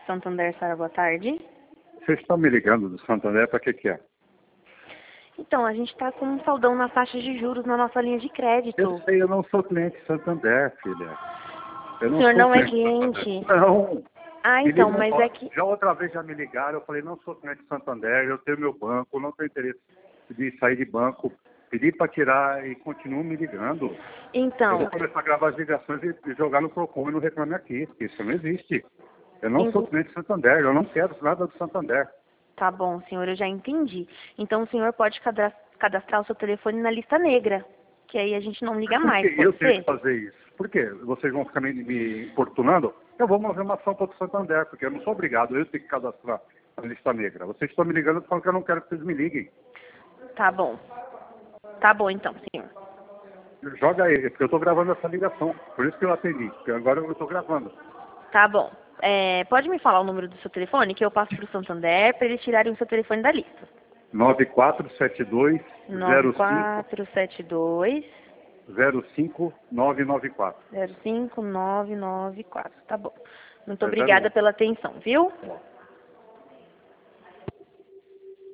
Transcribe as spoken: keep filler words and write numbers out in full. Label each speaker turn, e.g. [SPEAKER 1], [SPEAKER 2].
[SPEAKER 1] Santander, Sara, boa tarde.
[SPEAKER 2] Vocês estão me ligando do Santander para que que é?
[SPEAKER 1] Então, a gente está com um saldão nas taxas de juros na nossa linha de crédito.
[SPEAKER 2] Eu sei, eu não sou cliente Santander, filha. Eu
[SPEAKER 1] O senhor
[SPEAKER 2] sou
[SPEAKER 1] não é cliente?
[SPEAKER 2] Santander. Não.
[SPEAKER 1] Ah,
[SPEAKER 2] Me
[SPEAKER 1] então,
[SPEAKER 2] ligam
[SPEAKER 1] mas
[SPEAKER 2] só-
[SPEAKER 1] é que...
[SPEAKER 2] Já outra vez já me ligaram, eu falei, não sou cliente Santander, eu tenho meu banco, não tenho interesse de sair de banco. Pedi para tirar e continuam me ligando. Eu
[SPEAKER 1] Então,
[SPEAKER 2] vou começar a gravar as ligações e e jogar no Procon e no Reclame Aqui, porque isso não existe. Eu não sou
[SPEAKER 1] Ent-
[SPEAKER 2] cliente Santander, eu não quero nada do Santander.
[SPEAKER 1] tá bom, senhor, eu já entendi. Então, o senhor pode cadra- cadastrar o seu telefone na lista negra, que aí a gente não liga
[SPEAKER 2] Por
[SPEAKER 1] mais,
[SPEAKER 2] que eu
[SPEAKER 1] pode
[SPEAKER 2] tenho
[SPEAKER 1] ser?
[SPEAKER 2] que fazer isso? Por quê? Vocês vão ficar me, me importunando? Eu vou mover uma ação contra o Santander, porque eu não sou obrigado, eu tenho que cadastrar na lista negra. Vocês estão me ligando falando que eu não quero que vocês me liguem.
[SPEAKER 1] Tá bom. Tá bom, então, senhor.
[SPEAKER 2] Joga aí, porque eu estou gravando essa ligação. Por isso que eu atendi, porque agora eu estou gravando.
[SPEAKER 1] Tá bom. É, pode me falar o número do seu telefone, que eu passo pro Santander para eles tirarem o seu telefone da lista.
[SPEAKER 2] nove quatro sete dois
[SPEAKER 1] nove
[SPEAKER 2] zero cinco
[SPEAKER 1] quatro sete dois
[SPEAKER 2] zero cinco nove nove quatro.
[SPEAKER 1] zero cinco nove nove quatro. Tá bom. Muito
[SPEAKER 2] É zero
[SPEAKER 1] obrigada
[SPEAKER 2] um.
[SPEAKER 1] pela atenção, viu?